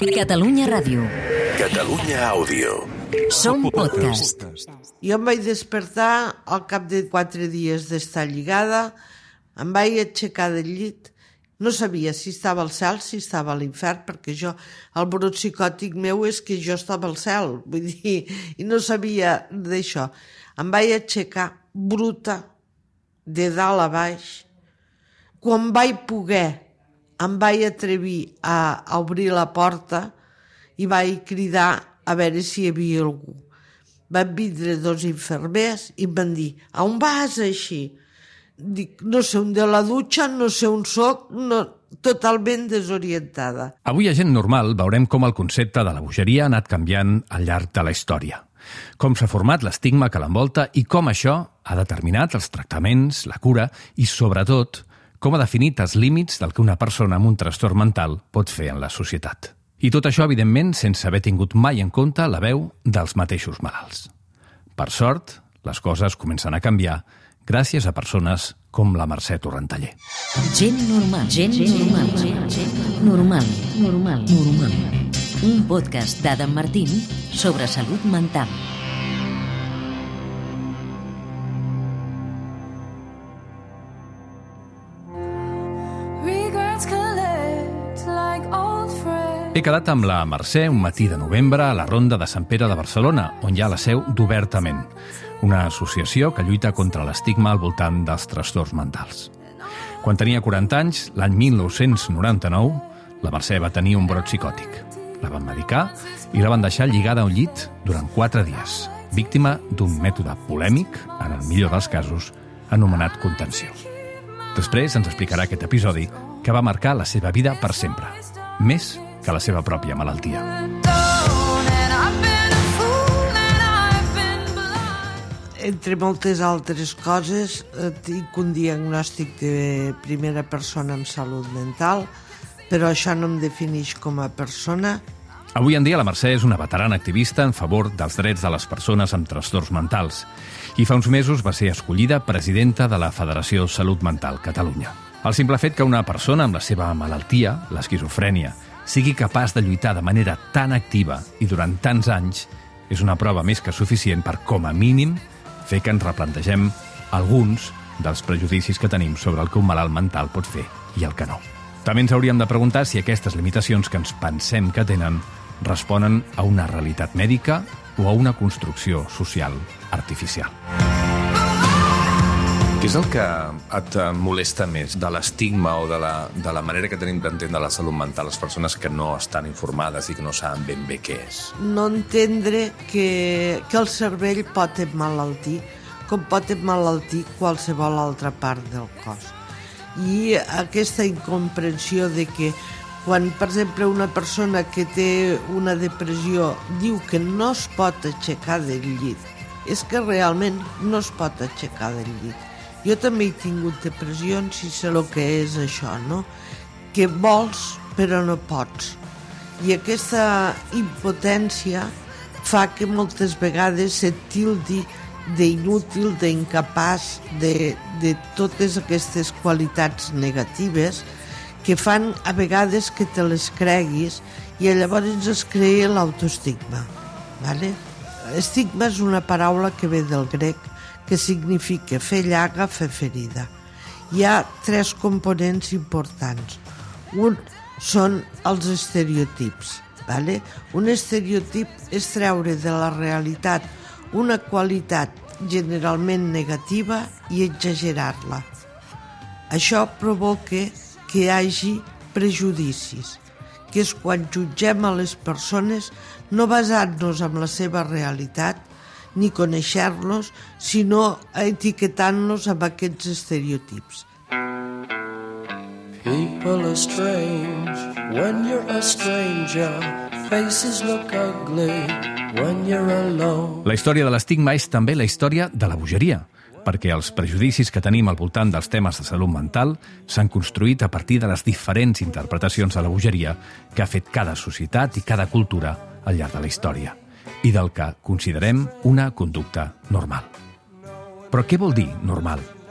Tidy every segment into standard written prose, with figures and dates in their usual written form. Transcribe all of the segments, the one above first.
Catalunya Ràdio. Catalunya Àudio. Som podcast. Jo em vaig despertar al cap de 4 dies d'estar lligada, em vaig aixecar del llit, no sabia si estava al cel, si estava a l'infern, perquè jo, el brot psicòtic meu és que jo estava al cel, vull dir, i no sabia d'això. Em vaig aixecar bruta, de dalt a baix. Quan vaig poder, em vaig atrevir a obrir la porta i vaig cridar a veure si hi havia algú. Van vindre 2 infermers i em van dir: on vas així? Dic: no sé on de la dutxa, no sé on soc, totalment desorientada. Avui a Gent Normal veurem com el concepte de la bogeria ha anat canviant al llarg de la història. Com s'ha format l'estigma que l'envolta i com això ha determinat els tractaments, la cura i, sobretot, com ha definit els límits del que una persona amb un trastorn mental pot fer en la societat. I tot això, evidentment, sense haver tingut mai en compte la veu dels mateixos malalts. Per sort, les coses comencen a canviar gràcies a persones com la Mercè Torrentaller. Gent normal. Gent normal. Normal. Normal. Normal. Un podcast d'Adam Martín sobre salut mental. He quedat amb la Mercè un matí de novembre a la Ronda de Sant Pere de Barcelona, on hi ha la seu d'Obertament, una associació que lluita contra l'estigma al voltant dels trastorns mentals. Quan tenia 40 anys, l'any 1999, la Mercè va tenir un brot psicòtic. La van medicar i la van deixar lligada a un llit durant 4 dies, víctima d'un mètode polèmic, en el millor dels casos, anomenat contenció. Després ens explicarà aquest episodi que va marcar la seva vida per sempre, més que la seva pròpia malaltia. Entre moltes altres coses, tinc un diagnòstic de primera persona amb salut mental, però això no em defineix com a persona. Avui en dia la Mercè és una veterana activista en favor dels drets de les persones amb trastorns mentals i fa uns mesos va ser escollida presidenta de la Federació Salut Mental Catalunya. El simple fet que una persona amb la seva malaltia, l'esquizofrènia, sigui capaç de lluitar de manera tan activa i durant tants anys és una prova més que suficient per, com a mínim, fer que ens replantegem alguns dels prejudicis que tenim sobre el que un malalt mental pot fer i el que no. També ens hauríem de preguntar si aquestes limitacions que ens pensem que tenen responen a una realitat mèdica o a una construcció social artificial. Què és el que et molesta més de l'estigma o de la manera que tenim d'entendre la salut mental les persones que no estan informades i que no saben ben bé què és? No entendre que el cervell pot emmalaltir com pot emmalaltir qualsevol altra part del cos. I aquesta incomprensió de que quan, per exemple, una persona que té una depressió diu que no es pot aixecar del llit, és que realment no es pot aixecar del llit. Jo també he tingut depressions i sé el que és això, no? Que vols però no pots. I aquesta impotència fa que moltes vegades se't tildi d'inútil, d'incapaç, de totes aquestes qualitats negatives que fan a vegades que te les creguis i llavors es crea l'autoestigma. ¿Vale? Estigma és una paraula que ve del grec que significa fer llaga, fer ferida. Hi ha 3 components importants. Un són els estereotips. ¿Vale? Un estereotip és treure de la realitat una qualitat generalment negativa i exagerar-la. Això provoca que hi hagi prejudicis, que és quan jutgem a les persones no basant-nos en la seva realitat ni conèixer-los, sinó etiquetant-los amb aquests estereotips. People are strange when you're a stranger. Faces look ugly when you're alone. La història de l'estigma és també la història de la bogeria, perquè els prejudicis que tenim al voltant dels temes de salut mental s'han construït a partir de les diferents interpretacions de la bogeria que ha fet cada societat i cada cultura al llarg de la història, i del que considerem una conducta normal. Però què vol dir normal?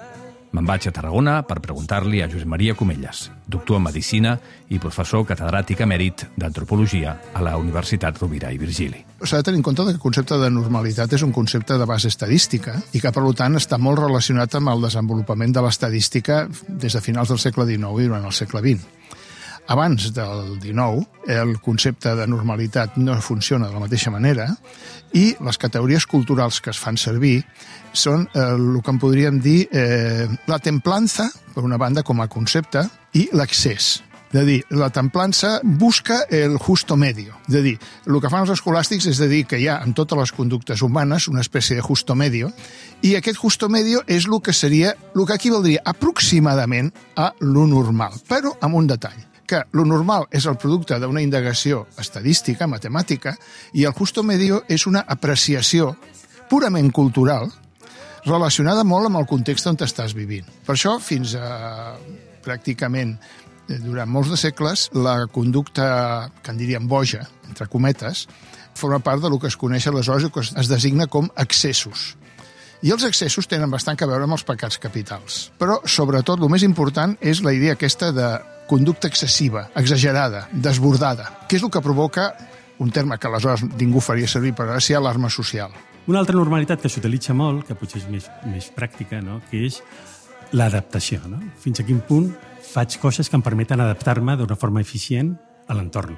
Me'n vaig a Tarragona per preguntar-li a Josep Maria Comelles, doctor en Medicina i professor catedràtic emèrit d'Antropologia a la Universitat Rovira i Virgili. S'ha de tenir en compte que el concepte de normalitat és un concepte de base estadística i que, per tant, està molt relacionat amb el desenvolupament de l'estadística des de finals del segle XIX i durant el segle XX. Abans del XIX, el concepte de normalitat no funciona de la mateixa manera i les categories culturals que es fan servir són el que en podríem dir la templança, per una banda, com a concepte, i l'accés. És a dir, la templança busca el justo medio. És a dir, el que fan els escolàstics és dir que hi ha en totes les conductes humanes una espècie de justo medio i aquest justo medio és el que seria, el que equivaldria aproximadament a lo normal, però amb un detall, que lo normal és el producte d'una indagació estadística, matemàtica, i el justo medio és una apreciació purament cultural relacionada molt amb el context on estàs vivint. Per això, fins a pràcticament durant molts de segles, la conducta, que en diríem boja, entre cometes, forma part del que es coneix aleshores i que es designa com excessos. I els excessos tenen bastant a veure amb els pecats capitals. Però, sobretot, el més important és la idea aquesta de conducta excessiva, exagerada, desbordada, que és el que provoca un terme que aleshores ningú faria servir per ara, ser alarma social. Una altra normalitat que s'utilitza molt, que potser és més pràctica, no? Que és l'adaptació. No? Fins a quin punt faig coses que em permeten adaptar-me d'una forma eficient a l'entorn.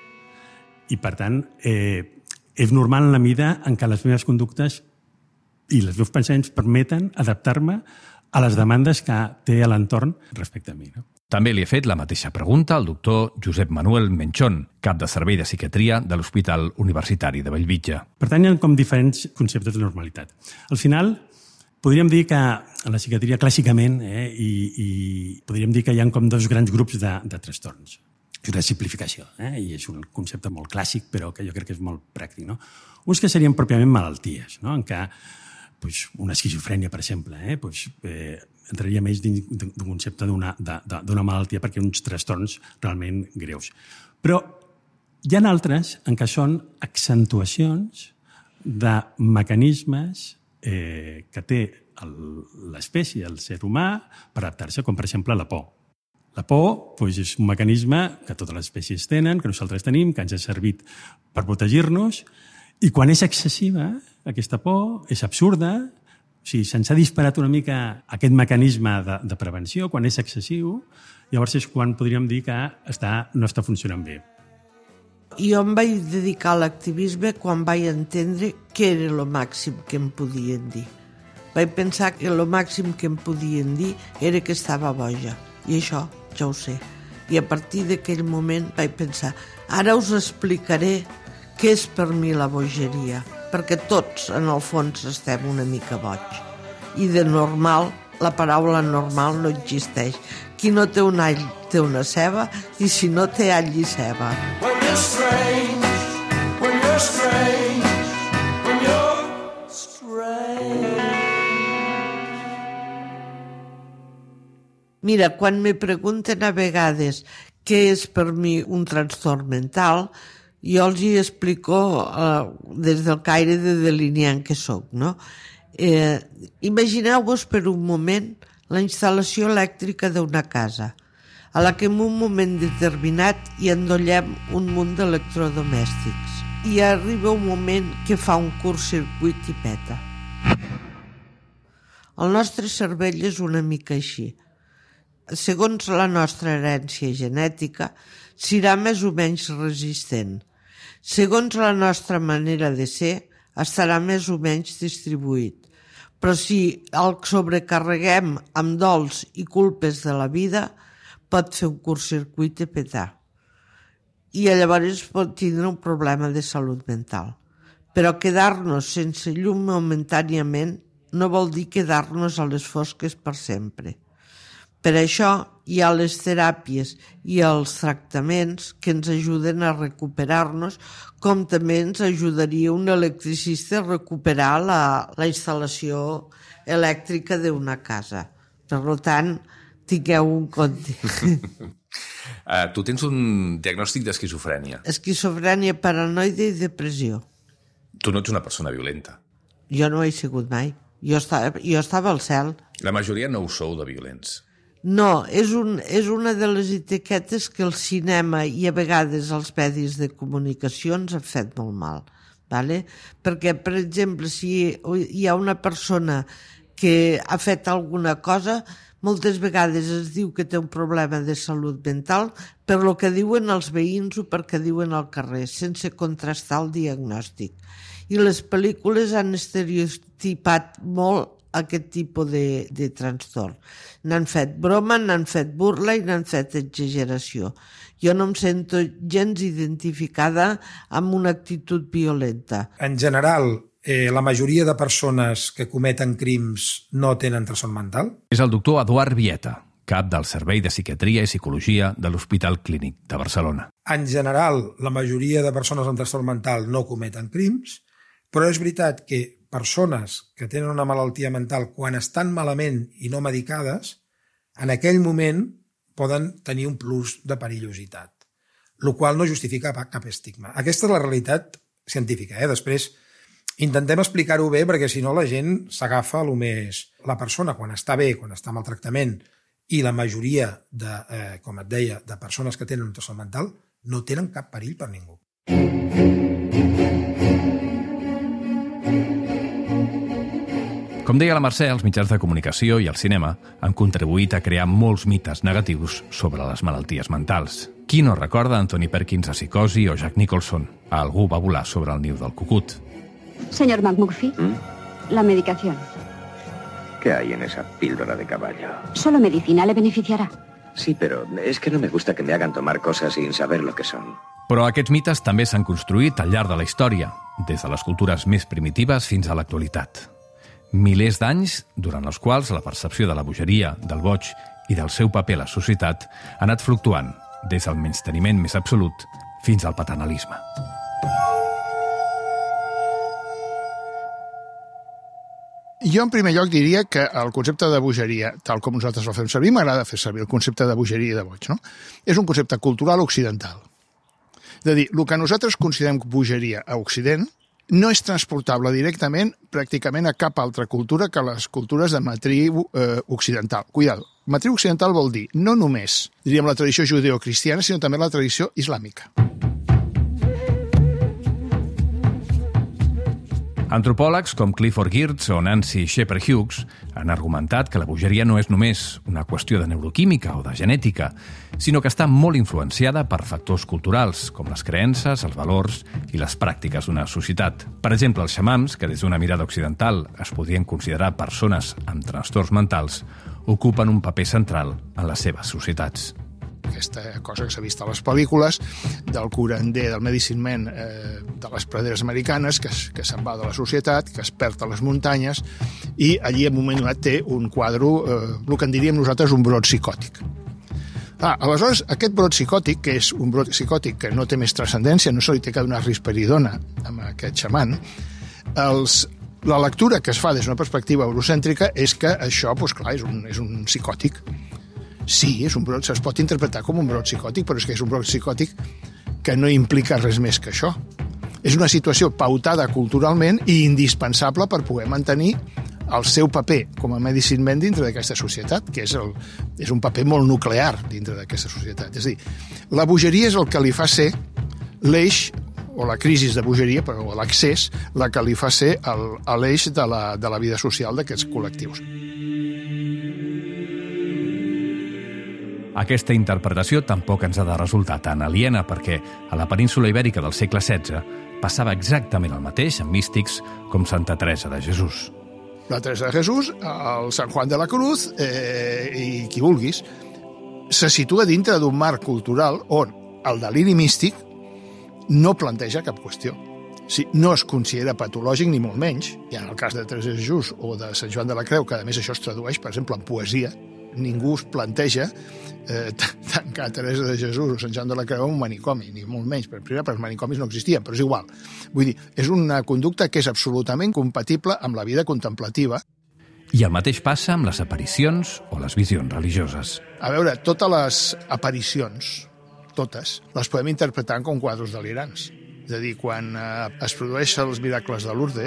I, per tant, és normal en la mida en què les meves conductes i els meus pensaments permeten adaptar-me a les demandes que té a l'entorn respecte a mi. No? També li he fet la mateixa pregunta al doctor Josep Manuel Menchón, cap de Servei de Psiquiatria de l'Hospital Universitari de Bellvitge. Per tant, hi ha com diferents conceptes de normalitat. Al final, podríem dir que en la psiquiatria clàssicament i podríem dir que hi ha com dos grans grups de trastorns. És una simplificació, i és un concepte molt clàssic, però que jo crec que és molt pràctic. No? Uns que serien pròpiament malalties, no? En què una esquizofrènia, per exemple, entraria més dins d'un concepte d'una malaltia perquè uns trastorns realment greus. Però hi ha altres en què són accentuacions de mecanismes que té l'espècie, el ser humà, per adaptar-se, com per exemple la por. La por és un mecanisme que totes les espècies tenen, que nosaltres tenim, que ens ha servit per protegir-nos, i quan és excessiva, aquesta por és absurda, o sigui, se'ns ha disparat una mica aquest mecanisme de prevenció, quan és excessiu, llavors és quan podríem dir que no està funcionant bé. Jo em vaig dedicar a l'activisme quan vaig entendre què era el màxim que em podien dir. Vaig pensar que el màxim que em podien dir era que estava boja, i això ja ho sé. I a partir d'aquell moment vaig pensar, ara us explicaré què és per mi la bogeria, perquè tots, en el fons, estem una mica boig. I de normal, la paraula normal no existeix. Qui no té un all té una ceba, i si no té all i ceba. When you're strange, when you're strange, when you're strange. Mira, quan me pregunten a vegades què és per mi un trastorn mental, jo els hi explico des del caire de delineant que soc, no? Imagineu-vos per un moment la instal·lació elèctrica d'una casa, a la que en un moment determinat hi endollem un munt d'electrodomèstics. I arriba un moment que fa un curt-circuit i peta. El nostre cervell és una mica així. Segons la nostra herència genètica, serà més o menys resistent. Segons la nostra manera de ser, estarà més o menys distribuït. Però si el sobrecarreguem amb dols i culpes de la vida, pot fer un curt-circuit i petar. I llavors pot tindre un problema de salut mental. Però quedar-nos sense llum momentàniament no vol dir quedar-nos a les fosques per sempre. Per això hi ha les teràpies i els tractaments que ens ajuden a recuperar-nos, com també ens ajudaria un electricista a recuperar la instal·lació elèctrica d'una casa. Per tant, tingueu un compte. Tu tens un diagnòstic d'esquizofrènia. Esquizofrènia, paranoide i depressió. Tu no ets una persona violenta. Jo no he sigut mai. Jo estava al cel. La majoria no ho sou de violents. No, és una de les etiquetes que el cinema i a vegades els medis de comunicació ens han fet molt mal. Vale? Perquè, per exemple, si hi ha una persona que ha fet alguna cosa, moltes vegades es diu que té un problema de salut mental per lo que diuen els veïns o perquè diuen al carrer, sense contrastar el diagnòstic. I les pel·lícules han estereotipat molt aquest tipus de trastorn. N'han fet broma, n'han fet burla i n'han fet exageració. Jo no em sento gens identificada amb una actitud violenta. En general, la majoria de persones que cometen crims no tenen trastorn mental? És el doctor Eduard Vieta, cap del Servei de Psiquiatria i Psicologia de l'Hospital Clínic de Barcelona. En general, la majoria de persones amb trastorn mental no cometen crims, però és veritat que persones que tenen una malaltia mental, quan estan malament i no medicades, en aquell moment poden tenir un plus de perillositat, el qual no justifica cap estigma. Aquesta és la realitat científica. Després intentem explicar-ho bé perquè si no la gent s'agafa el més... La persona quan està bé, quan està amb el tractament, i la majoria de, com et deia, de persones que tenen un trastorn mental no tenen cap perill per ningú. Com deia la Mercè, els mitjans de comunicació i el cinema han contribuït a crear molts mites negatius sobre les malalties mentals. Qui no recorda Anthony Perkins a Psicosi o Jack Nicholson? A algú va volar sobre el niu del cucut. Señor McMurphy, la medicación. ¿Qué hay en esa píldora de caballo? Solo medicina le beneficiará. Sí, pero es que no me gusta que me hagan tomar cosas sin saber lo que son. Però aquests mites també s'han construït al llarg de la història, des de les cultures més primitives fins a l'actualitat. Milers d'anys, durant els quals la percepció de la bogeria, del boig i del seu paper a la societat ha anat fluctuant, des del menysteniment més absolut fins al paternalisme. Jo, en primer lloc, diria que el concepte de bogeria, tal com nosaltres el fem servir, m'agrada fer servir el concepte de bogeria i de boig, no? És un concepte cultural occidental. És a dir, el que nosaltres considerem bogeria a Occident no és transportable directament pràcticament a cap altra cultura que les cultures de matriu occidental. Cuidado, matriu occidental vol dir no només, diríem, la tradició judeocristiana, sinó també la tradició islàmica. Antropòlegs com Clifford Geertz o Nancy Shepherd Hughes han argumentat que la bogeria no és només una qüestió de neuroquímica o de genètica, sinó que està molt influenciada per factors culturals, com les creences, els valors i les pràctiques d'una societat. Per exemple, els xamans, que des d'una mirada occidental es podien considerar persones amb trastorns mentals, ocupen un paper central en les seves societats. Aquesta cosa que s'ha vist a les pel·lícules del curandé, del medicine man de les praderes americanes, que se'n va de la societat, que es perd a les muntanyes i allí en un moment donat té un quadre, el que en diríem nosaltres un brot psicòtic. Aleshores, aquest brot psicòtic, que és un brot psicòtic que no té més transcendència, no se li té que donar risperidona amb aquest xaman, la lectura que es fa des d'una perspectiva eurocèntrica és que això, doncs clar, és un psicòtic. Sí, és un brot, es pot interpretar com un brot psicòtic, però és que és un brot psicòtic que no implica res més que això. És una situació pautada culturalment i indispensable per poder mantenir el seu paper com a medicine man dintre d'aquesta societat, que és un paper molt nuclear dintre d'aquesta societat. És a dir, la bogeria és el que li fa ser l'eix, o la crisi de bogeria, però l'accés, la que li fa ser l'eix de la vida social d'aquests col·lectius. Aquesta interpretació tampoc ens ha de resultar tan aliena perquè a la península ibèrica del segle XVI passava exactament el mateix amb místics com Santa Teresa de Jesús. La Teresa de Jesús, el Sant Juan de la Cruz i qui vulguis, se situa dintre d'un marc cultural on el deliri místic no planteja cap qüestió. No es considera patològic ni molt menys, i en el cas de Teresa de Jesús o de Sant Joan de la Creu, que a més això es tradueix, per exemple, en poesia, ningú es planteja tancar Teresa de Jesús o Sant Joan de la Creu en un manicomi, ni molt menys, perquè els manicomis no existien, però és igual. Vull dir, és una conducta que és absolutament compatible amb la vida contemplativa. I el mateix passa amb les aparicions o les visions religioses. A veure, totes les aparicions, totes, les podem interpretar com quadres delirants. És a dir, quan es produeixen els miracles de Lourdes,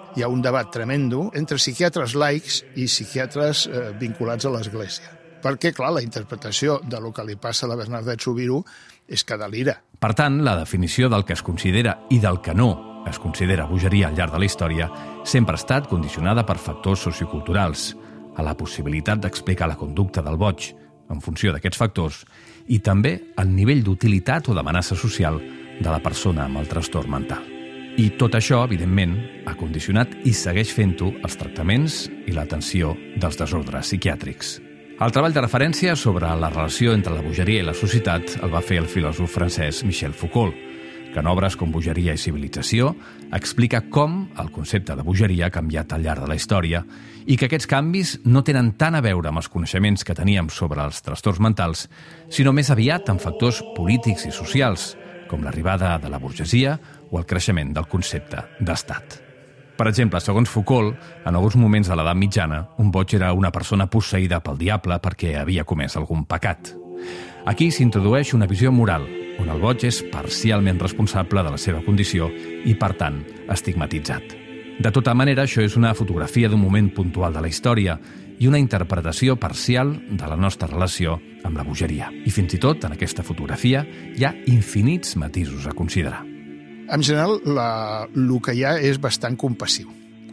Hi ha un debat tremendo entre psiquiatres laics i psiquiatres vinculats a l'Església. Perquè, clar, la interpretació de lo que li passa a la Bernadette Soubirous és que delira. Per tant, la definició del que es considera i del que no es considera bogeria al llarg de la història sempre ha estat condicionada per factors socioculturals, a la possibilitat d'explicar la conducta del boig en funció d'aquests factors i també al nivell d'utilitat o d'amenaça social de la persona amb el trastorn mental. I tot això, evidentment, ha condicionat i segueix fent-ho els tractaments i l'atenció dels desordres psiquiàtrics. El treball de referència sobre la relació entre la bogeria i la societat el va fer el filòsof francès Michel Foucault, que en obres com Bogeria i civilització explica com el concepte de bogeria ha canviat al llarg de la història i que aquests canvis no tenen tant a veure amb els coneixements que teníem sobre els trastorns mentals, sinó més aviat amb factors polítics i socials, com l'arribada de la burgesia o el creixement del concepte d'estat. Per exemple, segons Foucault, en alguns moments de l'edat mitjana, un boig era una persona posseïda pel diable perquè havia comès algun pecat. Aquí s'introdueix una visió moral, on el boig és parcialment responsable de la seva condició i, per tant, estigmatitzat. De tota manera, això és una fotografia d'un moment puntual de la història i una interpretació parcial de la nostra relació amb la bogeria. I fins i tot, en aquesta fotografia, hi ha infinits matisos a considerar. En general, el que hi ha és bastant compassiu.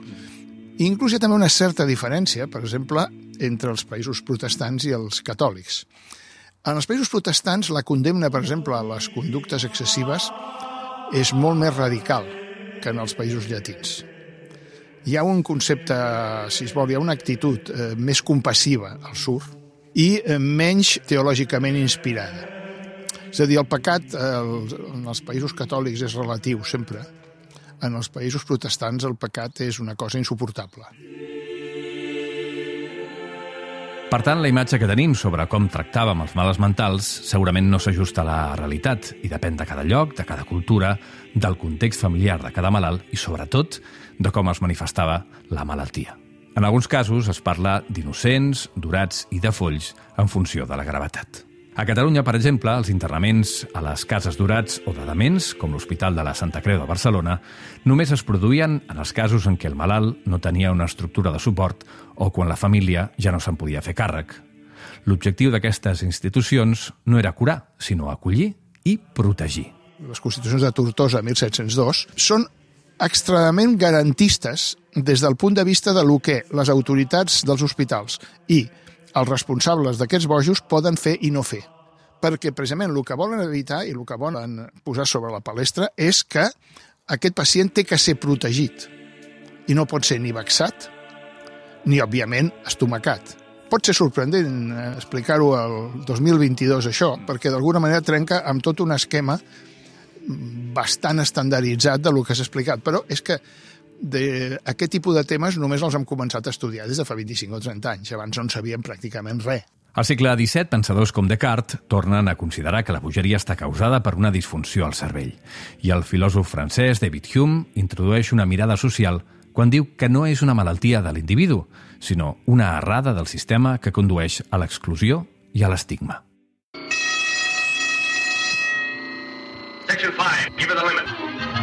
Inclús hi ha també una certa diferència, per exemple, entre els països protestants i els catòlics. En els països protestants, la condemna, per exemple, a les conductes excessives és molt més radical que en els països llatins. Hi ha un concepte, si es vol, hi ha una actitud més compassiva al sud i menys teològicament inspirada. És a dir, el pecat en els països catòlics és relatiu sempre. En els països protestants el pecat és una cosa insuportable. Per tant, la imatge que tenim sobre com tractàvem els males mentals segurament no s'ajusta a la realitat i depèn de cada lloc, de cada cultura, del context familiar de cada malalt i, sobretot, de com es manifestava la malaltia. En alguns casos es parla d'innocents, durats i de folls en funció de la gravetat. A Catalunya, per exemple, els internaments a les cases d'urats o de dements, com l'Hospital de la Santa Creu de Barcelona, només es produïen en els casos en què el malalt no tenia una estructura de suport o quan la família ja no se'n podia fer càrrec. L'objectiu d'aquestes institucions no era curar, sinó acollir i protegir. Les Constitucions de Tortosa, 1702, són extremadament garantistes des del punt de vista de lo que les autoritats dels hospitals i els responsables d'aquests bojos poden fer i no fer. Perquè precisament el que volen evitar i el que volen posar sobre la palestra és que aquest pacient té que ser protegit i no pot ser ni vexat ni, òbviament, estomacat. Pot ser sorprenent explicar-ho el 2022, això, perquè d'alguna manera trenca amb tot un esquema bastant estandarditzat de lo que s'ha explicat, però és que aquest tipus de temes només els hem començat a estudiar des de fa 25 o 30 anys. Abans no en sabíem pràcticament res. Al segle XVII, pensadors com Descartes tornen a considerar que la bogeria està causada per una disfunció al cervell. I el filòsof francès David Hume introdueix una mirada social quan diu que no és una malaltia de l'individu, sinó una errada del sistema que condueix a l'exclusió i a l'estigma. Section 5, give it the limit.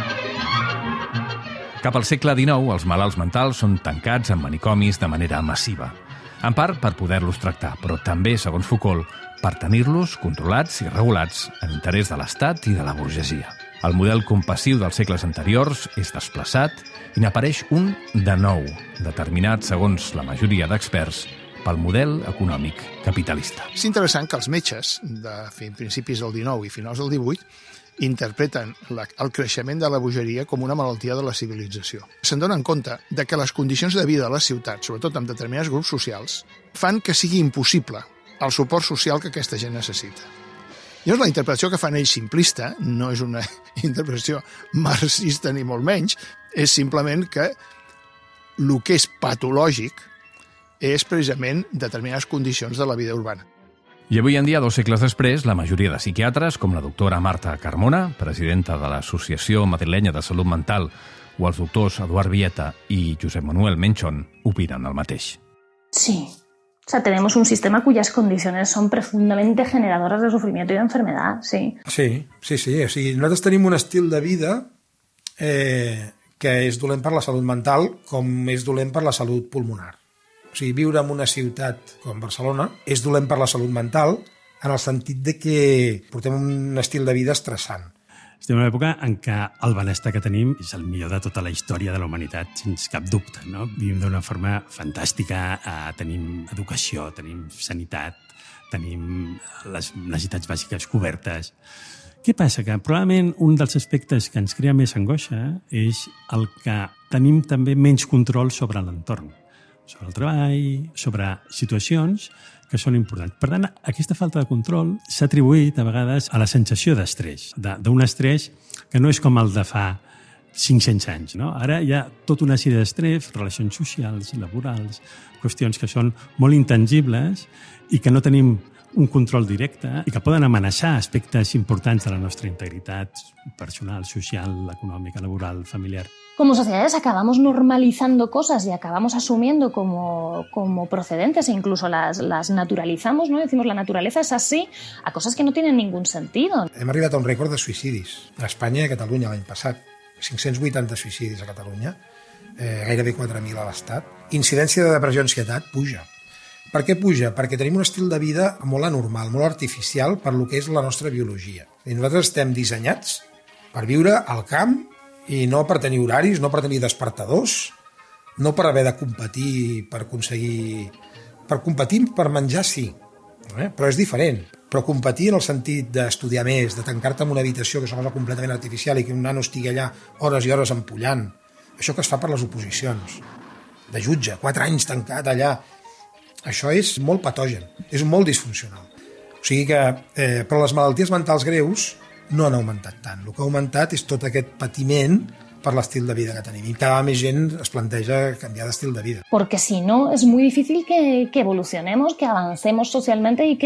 Cap al segle XIX, els malalts mentals són tancats en manicomis de manera massiva. En part per poder-los tractar, però també, segons Foucault, per tenir-los controlats i regulats en interès de l'Estat i de la burgesia. El model compassiu dels segles anteriors és desplaçat i n'apareix un de nou, determinat, segons la majoria d'experts, pel model econòmic capitalista. És interessant que els metges, de principis del XIX i finals del XVIII, interpreten el creixement de la bogeria com una malaltia de la civilització. Se'n donen compte de que les condicions de vida a les ciutats, sobretot en determinats grups socials, fan que sigui impossible el suport social que aquesta gent necessita. Llavors, la interpretació que fan ells simplista, no és una interpretació marxista ni molt menys, és simplement que el que és patològic és precisament determinades condicions de la vida urbana. I avui en dia, 2 segles després, la majoria de psiquiatres, com la doctora Marta Carmona, presidenta de l'Associació Madrilenya de Salut Mental, o els doctors Eduard Vieta y Josep Manuel Menchón, opinen el mateix. Sí. O sea, tenemos un sistema cuyas condiciones son profundamente generadoras de sufrimiento y de enfermedad, sí. Sí. O sigui, nosaltres tenim un estil de vida que que és dolent per la salut mental com és dolent per la salut pulmonar. O sigui, viure en una ciutat com Barcelona és dolent per la salut mental en el sentit de que portem un estil de vida estressant. Estem en una època en què el benestar que tenim és el millor de tota la història de la humanitat, sense cap dubte, no? Vivim d'una forma fantàstica, tenim educació, tenim sanitat, tenim les necessitats bàsiques cobertes. Què passa? Que probablement un dels aspectes que ens crea més angoixa és el que tenim també menys control sobre l'entorn, sobre el treball, sobre situacions que són importants. Per tant, aquesta falta de control s'ha atribuït a vegades a la sensació d'estrès, d'un estrès que no és com el de fa 500 anys. No? Ara hi ha tota una sèrie d'estrès, relacions socials, laborals, qüestions que són molt intangibles i que no tenim un control directe i que poden amenaçar aspectes importants de la nostra integritat personal, social, econòmica, laboral, familiar. Como sociedades acabamos normalizando cosas y acabamos asumiendo como procedentes e incluso las naturalizamos, ¿no? Decimos la naturaleza es así, a cosas que no tienen ningún sentido. Hem arribat a un rècord de suïcidis a Espanya i a Catalunya l'any passat. 580 suïcidis a Catalunya, gairebé 4.000 a l'Estat. Incidència de depressió i ansietat puja. Per què puja? Perquè tenim un estil de vida molt anormal, molt artificial per lo que és la nostra biologia. I nosaltres estem dissenyats per viure al camp i no per tenir horaris, no per tenir despertadors, no per haver de competir per aconseguir... Per competir per menjar sí, però és diferent. Però competir en el sentit d'estudiar més, de tancar-te en una habitació que és una cosa completament artificial i que un nano estigui allà hores i hores empollant, això que es fa per les oposicions, de jutge, 4 anys tancat allà, això és molt patogen, és molt disfuncional. O sigui que, però les malalties mentals greus no han augmentat tant. El que ha augmentat és tot aquest patiment per l'estil de vida que tenim. I cada més gent es planteja canviar d'estil de vida. Porque si no, es muy difícil que evolucionemos, que avancemos socialmente y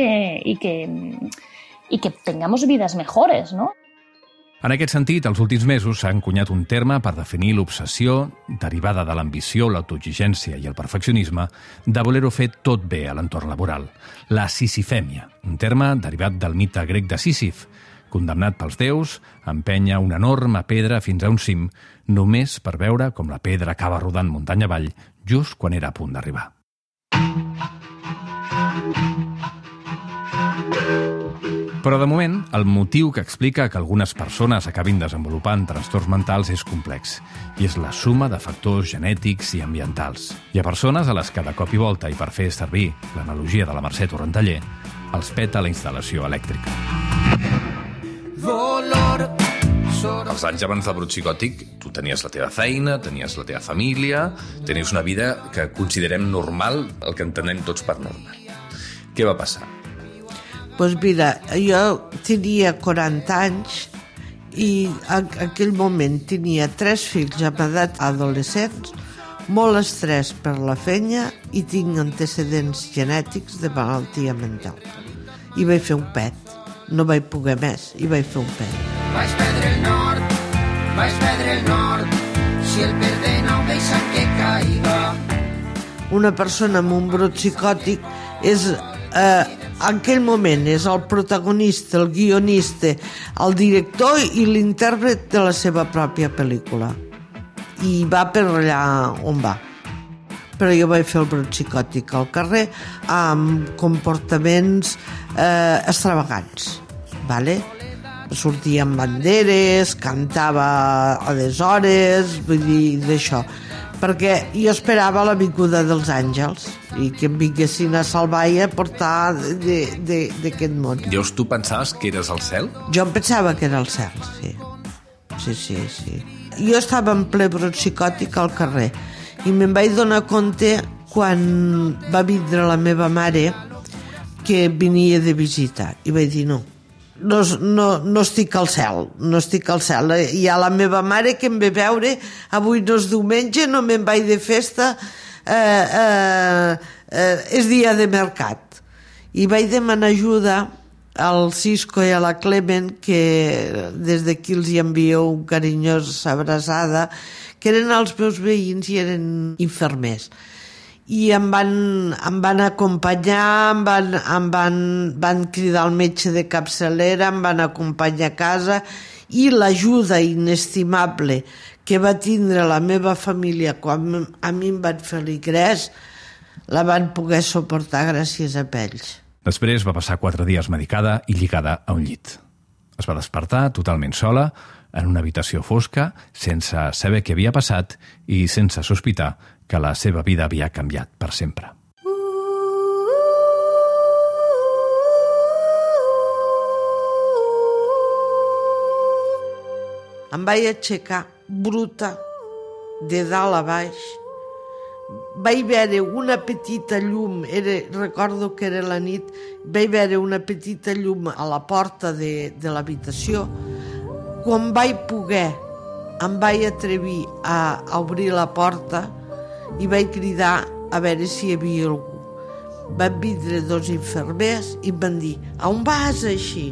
que tengamos vidas mejores, ¿no? En aquest sentit, els últims mesos s'ha encunyat un terme per definir l'obsessió, derivada de l'ambició, l'autoexigència i el perfeccionisme, de voler-ho fer tot bé a l'entorn laboral. La sisifèmia, un terme derivat del mite grec de Sísif, condemnat pels déus a empènyer una enorme pedra fins a un cim, només per veure com la pedra acaba rodant muntanya avall just quan era a punt d'arribar. Però de moment, el motiu que explica que algunes persones acabin desenvolupant trastorns mentals és complex i és la suma de factors genètics i ambientals. Hi ha persones a les que de cop i volta, i per fer servir l'analogia de la Mercè Torrentaller, els peta la instal·lació elèctrica. Els anys abans del brot psicòtic, tu tenies la teva feina, tenies la teva família, tenies una vida que considerem normal, el que entenem tots per normal. Què va passar? Doncs mira, jo tenia 40 anys i en aquell moment tenia 3 fills amb edat adolescents, molt estrès per la feina i tinc antecedents genètics de malaltia mental. I vaig fer un PET. No vaig poder més i vaig fer un PET. Vaig perdre el nord, si el perde no em deixa que caiga. Una persona amb un brot psicòtic és, en aquell moment, és el protagonista, el guionista, el director i l'intèrpret de la seva pròpia pel·lícula. I va per allà on va. Però jo vaig fer el brot psicòtic al carrer amb comportaments extravagants, vale? Sortia amb banderes, cantava a les hores, vull dir, d'això. Perquè jo esperava la vinguda dels àngels i que em vinguessin a salvar i a portar d'aquest món. Llavors tu pensaves que eres al cel? Jo em pensava que era al cel, sí. Sí. Jo estava en ple brot psicòtic al carrer i me'n vaig donar compte quan va vindre la meva mare que venia de visita i vaig dir no estic al cel, hi ha la meva mare que em ve veure, avui no és diumenge, no me'n vaig de festa, és dia de mercat. I vaig demanar ajuda al Cisco i a la Clement, que des d'aquí els hi envio un carinyós abraçada, que eren els meus veïns i eren infermers. I em van acompanyar, em van cridar el metge de capçalera, em van acompanyar a casa i l'ajuda inestimable que va tindre la meva família quan a mi em van fer l'ingrés, la van poder suportar gràcies a ells. Després va passar 4 dies medicada i lligada a un llit. Es va despertar totalment sola, en una habitació fosca, sense saber què havia passat i sense sospitar que la seva vida havia canviat per sempre. Em vaig aixecar bruta, de dalt a baix. Vaig veure una petita llum, recordo que era la nit, vaig veure una petita llum a la porta de l'habitació. Quan vaig poder, em vaig atrevir a obrir la porta i vaig cridar a veure si hi havia algú. Van vindre 2 infermers i em van dir: on vas així?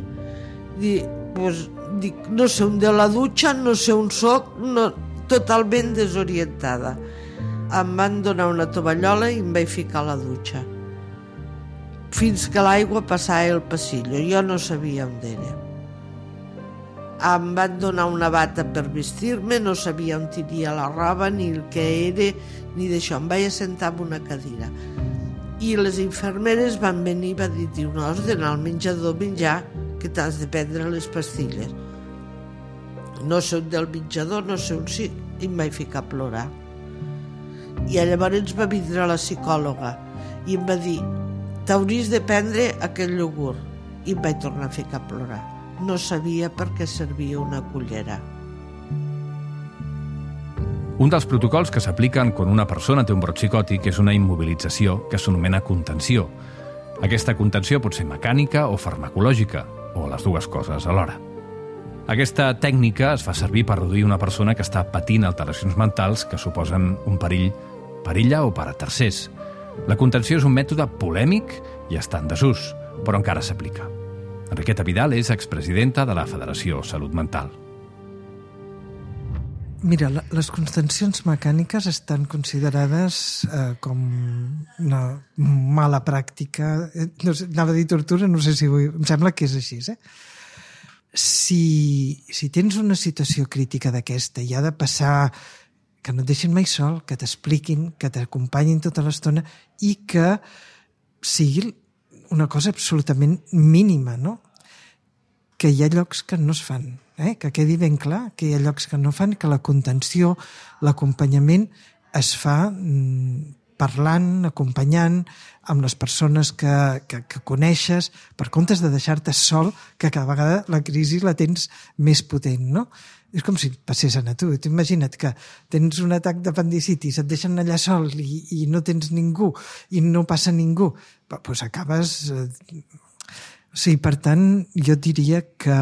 Dic, no sé on de la dutxa, no sé on soc, totalment desorientada. Em van donar una tovallola i em vaig ficar a la dutxa. Fins que l'aigua passava el passillo, jo no sabia on era. Em van donar una bata per vestir-me, no sabia on tenia la roba, ni el que era, ni d'això. Em vaig assentar en una cadira. I les infermeres van venir i van dir: no, has d'anar al menjador a menjar, que t'has de prendre les pastilles. No sé on del menjador, no sé on sí, i em vaig ficar a plorar. I llavors va vindre la psicòloga i em va dir: t'hauries de prendre aquest iogurt. I em vaig tornar a ficar a plorar. No sabia per què servia una cullera. Un dels protocols que s'apliquen quan una persona té un brot psicòtic és una immobilització que s'anomena contenció. Aquesta contenció pot ser mecànica o farmacològica, o les dues coses alhora. Aquesta tècnica es fa servir per reduir una persona que està patint alteracions mentals que suposen un perill per ella o per a tercers. La contenció és un mètode polèmic i està en desús, però encara s'aplica. Enriqueta Vidal és expresidenta de la Federació Salut Mental. Mira, les contencions mecàniques estan considerades com una mala pràctica. No sé, anava a dir tortura, no sé si vull... Em sembla que és així, Si tens una situació crítica d'aquesta i ha de passar, que no et deixin mai sol, que t'expliquin, que t'acompanyin tota l'estona i que sigui una cosa absolutament mínima, no? Que hi ha llocs que no es fan, que quedi ben clar que hi ha llocs que no fan, que la contenció, l'acompanyament es fa parlant, acompanyant amb les persones que coneixes, per comptes de deixar-te sol, que cada vegada la crisi la tens més potent, no? És com si passés a tu. Imagina't que tens un atac d'apendicitis, et deixen allà sol i no tens ningú, i no passa ningú. Doncs acabes... Sí, per tant, jo diria que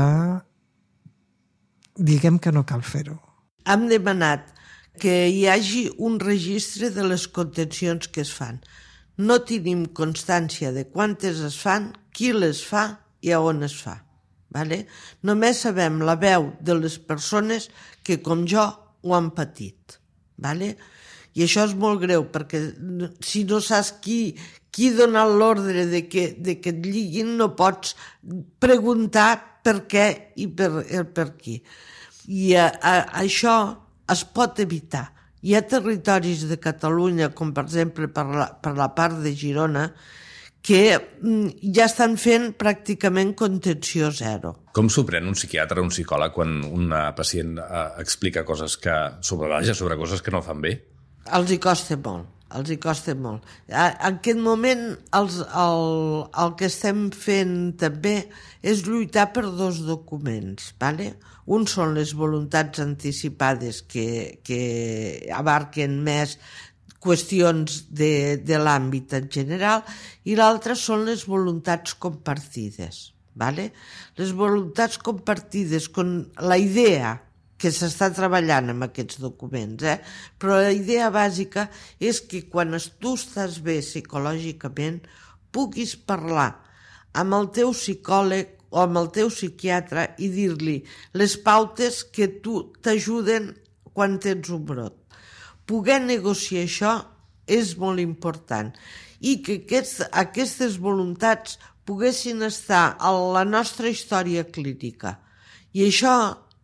diguem que no cal fer-ho. Hem demanat que hi hagi un registre de les contencions que es fan. No tenim constància de quantes es fan, qui les fa i a on es fa. Vale? Només sabem la veu de les persones que, com jo, ho han patit. Vale? I això és molt greu, perquè si no saps qui dona l'ordre de que et lliguin, no pots preguntar per què i per qui. I això es pot evitar. Hi ha territoris de Catalunya, com per exemple per la part de Girona, que ja estan fent pràcticament contenció zero. Com s'ho pren un psiquiatre o un psicòleg quan una pacient explica coses sobre coses que no fan bé? Els hi costa molt. En aquest moment el que estem fent també és lluitar per 2 documents. Vale? Un són les voluntats anticipades que abarquen més qüestions de l'àmbit en general i l'altre són les voluntats compartides. Vale? Les voluntats compartides, la idea que s'està treballant amb aquests documents, però la idea bàsica és que quan tu estàs bé psicològicament puguis parlar amb el teu psicòleg o amb el teu psiquiatre i dir-li les pautes que t'ajuden quan tens un brot. Poder negociar això és molt important i que aquestes voluntats poguessin estar a la nostra història clínica. I això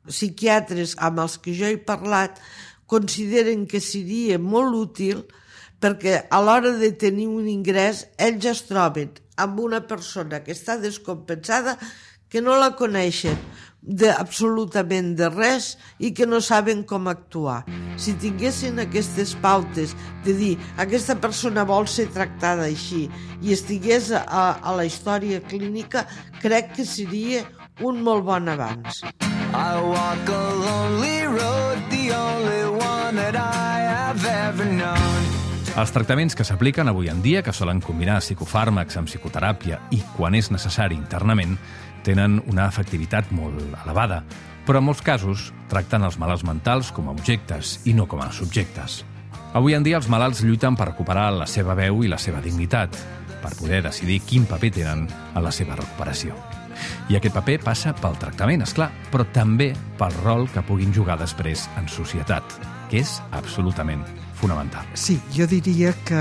psiquiatres amb els que jo he parlat consideren que seria molt útil perquè a l'hora de tenir un ingrés ells ja es troben amb una persona que està descompensada, que no la coneixen absolutament de res i que no saben com actuar. Si tinguessin aquestes pautes de dir aquesta persona vol ser tractada així i estigués a la història clínica, crec que seria un molt bon avanç. I walk a lonely road, the only one that I have ever known. Els tractaments que s'apliquen avui en dia, que solen combinar psicofàrmacs amb psicoteràpia i, quan és necessari internament, tenen una efectivitat molt elevada, però en molts casos tracten els malalts mentals com a objectes i no com a subjectes. Avui en dia els malalts lluiten per recuperar la seva veu i la seva dignitat, per poder decidir quin paper tenen en la seva recuperació. I aquest paper passa pel tractament, esclar, però també pel rol que puguin jugar després en societat, que és absolutament fonamental. Sí, jo diria que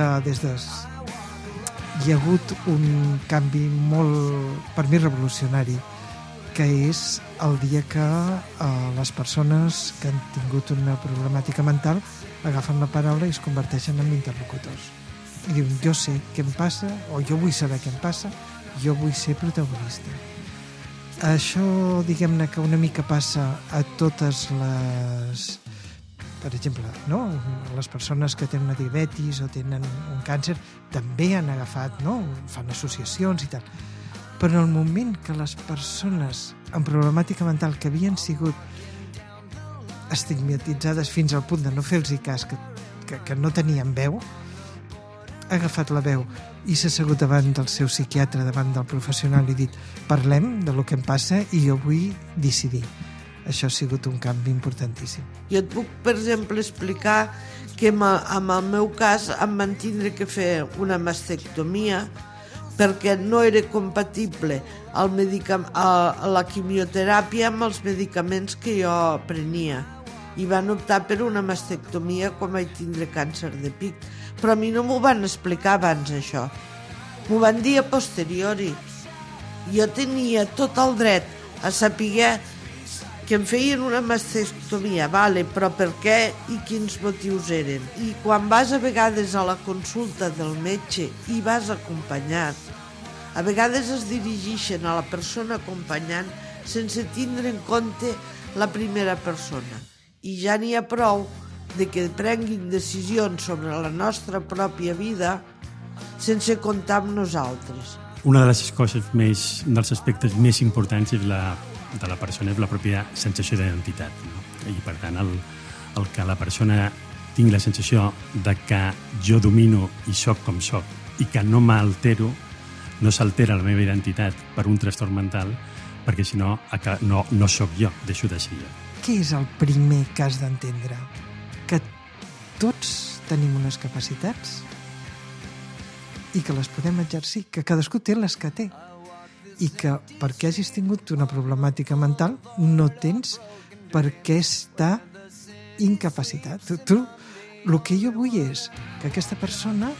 hi ha hagut un canvi molt, per mi, revolucionari, que és el dia que les persones que han tingut una problemàtica mental agafen la paraula i es converteixen en interlocutors. I diuen, jo sé què em passa, o jo vull saber què em passa, jo vull ser protagonista. Això, diguem-ne, que una mica passa a totes les... Per exemple, no? Les persones que tenen una diabetis o tenen un càncer també han agafat, no? Fan associacions i tal. Però en el moment que les persones amb problemàtica mental que havien sigut estigmatitzades fins al punt de no fer-los cas, que no tenien veu, ha agafat la veu i s'ha assegut davant del seu psiquiatre, davant del professional i dit, parlem de lo que em passa i jo vull decidir. Això ha sigut un canvi importantíssim. Jo et puc, per exemple, explicar que en el meu cas em van tindre que fer una mastectomia perquè no era compatible la quimioteràpia amb els medicaments que jo prenia. I van optar per una mastectomia quan vaig tindre càncer de pit. Però a mi no m'ho van explicar abans, això. M'ho van dir a posteriori. Jo tenia tot el dret a saber que em feien una mastectomia, vale, però per què i quins motius eren? I quan vas a vegades a la consulta del metge i vas acompanyat, a vegades es dirigeixen a la persona acompanyant sense tindre en compte la primera persona. I ja n'hi ha prou de que prenguin decisions sobre la nostra pròpia vida sense comptar amb nosaltres. Una de les coses dels aspectes més importants de la persona és la pròpia sensació d'identitat. No? I per tant, el que la persona tingui la sensació de que jo domino i soc com soc i que no m'altero, no s'altera la meva identitat per un trastorn mental, perquè si no, no soc jo, deixo de ser jo. Què és el primer que has d'entendre? Que tots tenim unes capacitats i que les podem exercir, que cadascú té les que té. I que perquè hagis tingut una problemàtica mental no tens per què estar incapacitat. El que jo vull és que aquesta persona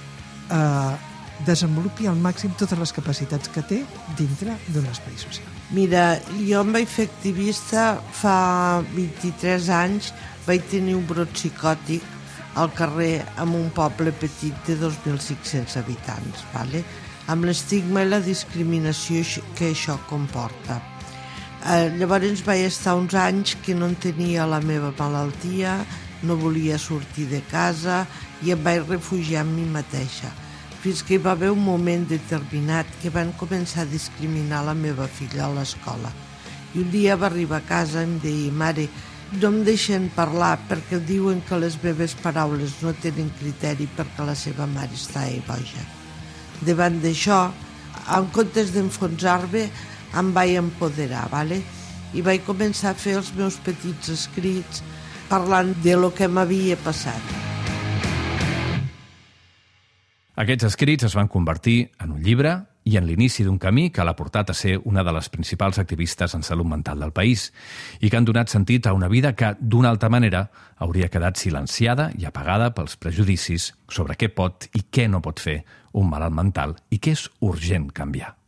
desenvolupi al màxim totes les capacitats que té dintre d'un espai social. Mira, jo em vaig fer activista fa 23 anys, vaig tenir un brot psicòtic al carrer en un poble petit de 2.500 habitants, vale? Amb l'estigma i la discriminació que això comporta. Llavors vaig estar uns anys que no entenia la meva malaltia, no volia sortir de casa i em vaig refugiar en mi mateixa, fins que hi va haver un moment determinat que van començar a discriminar la meva filla a l'escola. I un dia va arribar a casa i em deia, mare, no em deixen parlar perquè diuen que les meves paraules no tenen criteri perquè la seva mare està boja. Davant d'això, en comptes d'enfonsar-me, em vaig empoderar, vale? I vaig començar a fer els meus petits escrits parlant de lo que m'havia passat. Aquests escrits es van convertir en un llibre i en l'inici d'un camí que l'ha portat a ser una de les principals activistes en salut mental del país i que han donat sentit a una vida que, d'una altra manera, hauria quedat silenciada i apagada pels prejudicis sobre què pot i què no pot fer un malalt mental i què és urgent canviar.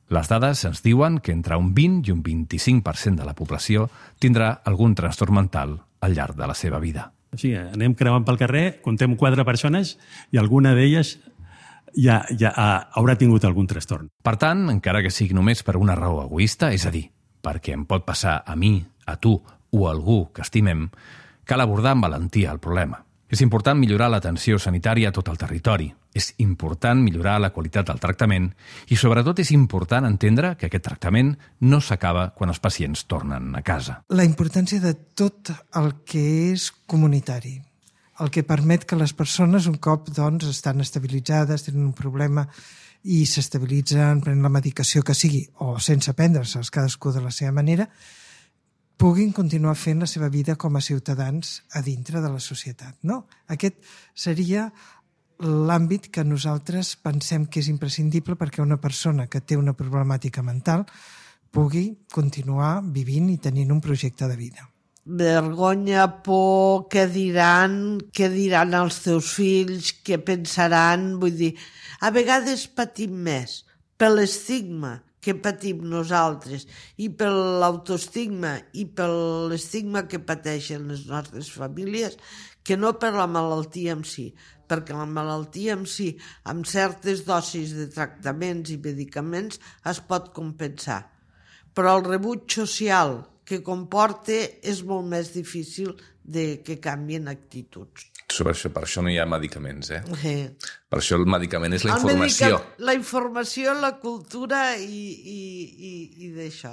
Les dades ens diuen que entre un 20 i un 25% de la població tindrà algun trastorn mental al llarg de la seva vida. O sigui, anem creuant pel carrer, contem 4 persones i alguna d'elles ja haurà tingut algun trastorn. Per tant, encara que sigui només per una raó egoista, és a dir, perquè em pot passar a mi, a tu o a algú que estimem, cal abordar amb valentia el problema. És important millorar l'atenció sanitària a tot el territori. És important millorar la qualitat del tractament i, sobretot, és important entendre que aquest tractament no s'acaba quan els pacients tornen a casa. La importància de tot el que és comunitari, el que permet que les persones, un cop estan estabilitzades, tenen un problema i s'estabilitzen, prenen la medicació que sigui, o sense prendre-se'ls cadascú de la seva manera, puguin continuar fent la seva vida com a ciutadans a dintre de la societat. No? Aquest seria l'àmbit que nosaltres pensem que és imprescindible perquè una persona que té una problemàtica mental pugui continuar vivint i tenint un projecte de vida. Vergonya, por, què diran els teus fills, què pensaran, vull dir, a vegades patim més per l'estigma que patim nosaltres i per l'autoestigma i per l'estigma que pateixen les nostres famílies que no per la malaltia en si, perquè la malaltia en si, amb certes dosis de tractaments i medicaments, es pot compensar. Però el rebuig social que comporta és molt més difícil de que canvien actituds. Per això no hi ha medicaments, eh? Sí. Per això el medicament és la informació. La informació, la cultura i d'això.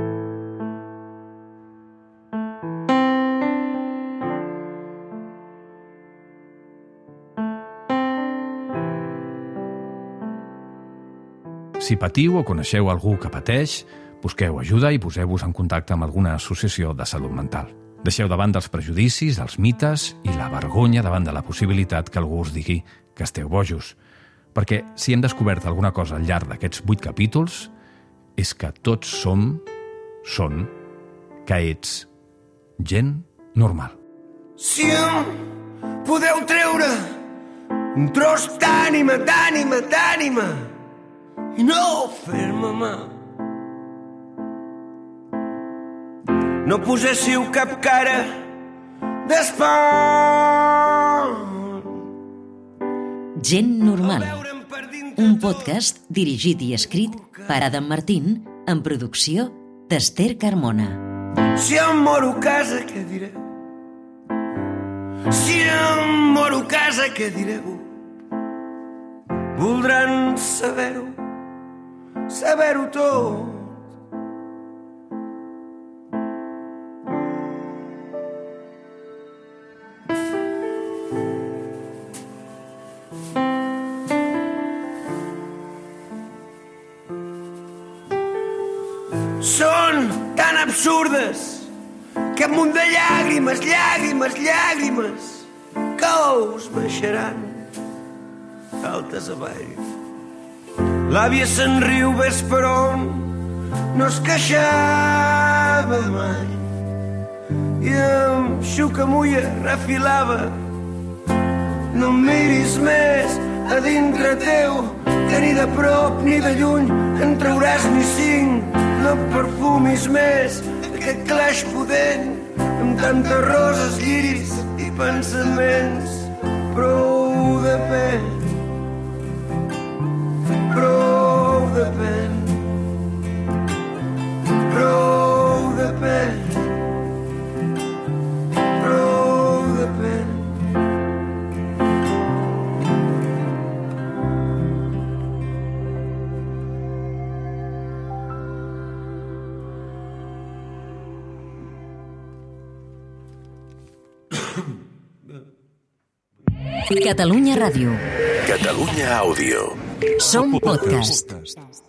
Si patiu o coneixeu algú que pateix, busqueu ajuda i poseu-vos en contacte amb alguna associació de salut mental. Deixeu davant dels prejudicis, els mites i la vergonya davant de la possibilitat que algú us digui que esteu bojos. Perquè si hem descobert alguna cosa al llarg d'aquests 8 capítols és que tots són que ets gent normal. Si em podeu treure un tros d'ànima i no fer-me mal, no poséssiu cap cara d'espant. Gent normal. Un podcast dirigit i escrit per Adam Martín en producció d'Esther Carmona. Si em moro a casa, què direu? Si em moro a casa, què direu? Voldran saber-ho tot. Són tan absurdes que un munt de llàgrimes que us baixaran altes avall. L'àvia se'n riu, ves per on no es queixava mai i amb xucamulla refilava. No em miris més a dintre teu, que ni de prop ni de lluny en trauràs ni 5. No perfumis més aquest claix pudent amb tantes roses, lliris i pensaments. Prou de pen, prou de pen, prou de pen, prou de pen. Catalunya Ràdio. Catalunya Àudio. Som podcast.